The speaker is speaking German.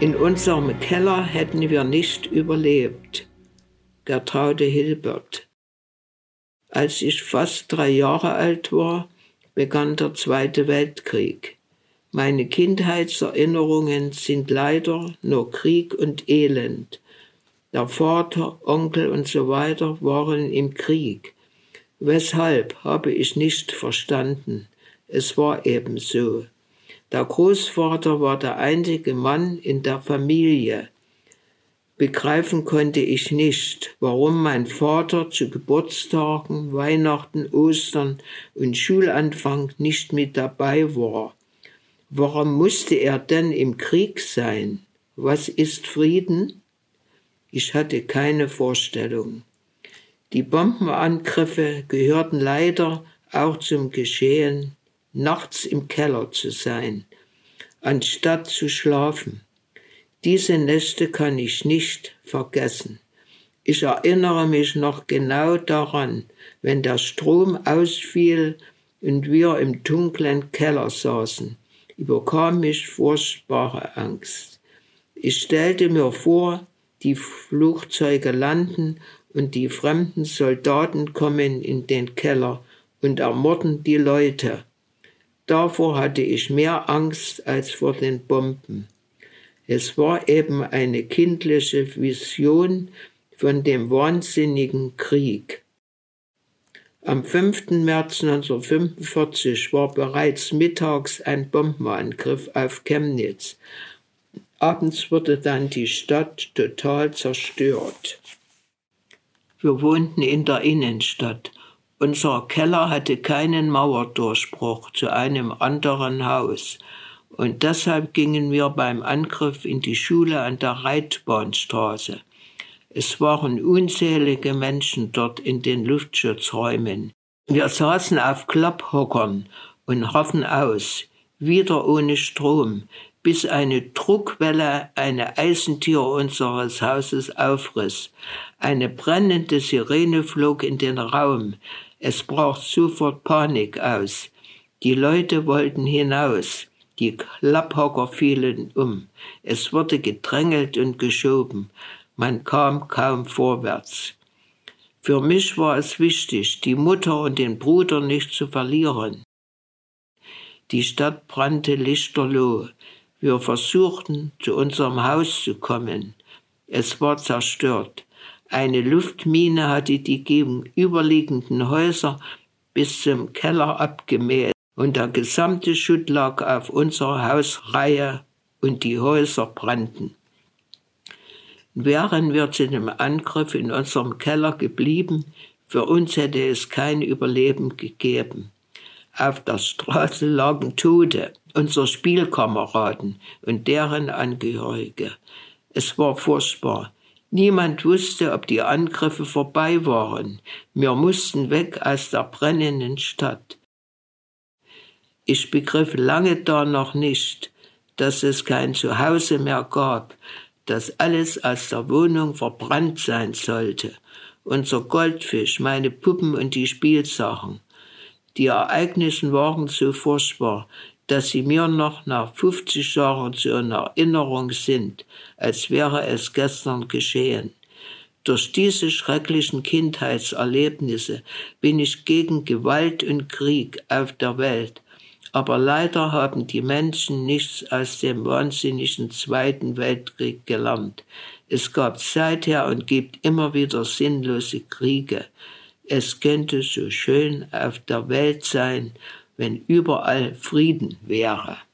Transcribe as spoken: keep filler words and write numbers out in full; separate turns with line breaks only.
In unserem Keller hätten wir nicht überlebt. Gertrude Hilbert. Als ich fast drei Jahre alt war, begann der Zweite Weltkrieg. Meine Kindheitserinnerungen sind leider nur Krieg und Elend. Der Vater, Onkel und so weiter waren im Krieg. Weshalb, habe ich nicht verstanden. Es war eben so. Der Großvater war der einzige Mann in der Familie. Begreifen konnte ich nicht, warum mein Vater zu Geburtstagen, Weihnachten, Ostern und Schulanfang nicht mit dabei war. Warum musste er denn im Krieg sein? Was ist Frieden? Ich hatte keine Vorstellung. Die Bombenangriffe gehörten leider auch zum Geschehen, nachts im Keller zu sein, anstatt zu schlafen. Diese Nächte kann ich nicht vergessen. Ich erinnere mich noch genau daran, wenn der Strom ausfiel und wir im dunklen Keller saßen, überkam mich furchtbare Angst. Ich stellte mir vor, die Flugzeuge landen und die fremden Soldaten kommen in den Keller und ermorden die Leute. Davor hatte ich mehr Angst als vor den Bomben. Es war eben eine kindliche Vision von dem wahnsinnigen Krieg. Am fünften März neunzehnhundertfünfundvierzig war bereits mittags ein Bombenangriff auf Chemnitz. Abends wurde dann die Stadt total zerstört. Wir wohnten in der Innenstadt. Unser Keller hatte keinen Mauerdurchbruch zu einem anderen Haus. Und deshalb gingen wir beim Angriff in die Schule an der Reitbahnstraße. Es waren unzählige Menschen dort in den Luftschutzräumen. Wir saßen auf Klapphockern und harrten aus, wieder ohne Strom, bis eine Druckwelle eine Eisentür unseres Hauses aufriss. Eine brennende Sirene flog in den Raum. Es brach sofort Panik aus. Die Leute wollten hinaus. Die Klapphocker fielen um. Es wurde gedrängelt und geschoben. Man kam kaum vorwärts. Für mich war es wichtig, die Mutter und den Bruder nicht zu verlieren. Die Stadt brannte lichterloh. Wir versuchten, zu unserem Haus zu kommen. Es war zerstört. Eine Luftmine hatte die gegenüberliegenden Häuser bis zum Keller abgemäht und der gesamte Schutt lag auf unserer Hausreihe und die Häuser brannten. Wären wir zu dem Angriff in unserem Keller geblieben, für uns hätte es kein Überleben gegeben. Auf der Straße lagen Tote, unsere Spielkameraden und deren Angehörige. Es war furchtbar. Niemand wusste, ob die Angriffe vorbei waren. Wir mussten weg aus der brennenden Stadt. Ich begriff lange da noch nicht, dass es kein Zuhause mehr gab, dass alles aus der Wohnung verbrannt sein sollte. Unser Goldfisch, meine Puppen und die Spielsachen. Die Ereignisse waren so furchtbar, dass sie mir noch nach fünfzig Jahren zu einer Erinnerung sind, als wäre es gestern geschehen. Durch diese schrecklichen Kindheitserlebnisse bin ich gegen Gewalt und Krieg auf der Welt. Aber leider haben die Menschen nichts aus dem wahnsinnigen Zweiten Weltkrieg gelernt. Es gab seither und gibt immer wieder sinnlose Kriege. Es könnte so schön auf der Welt sein, wenn überall Frieden wäre.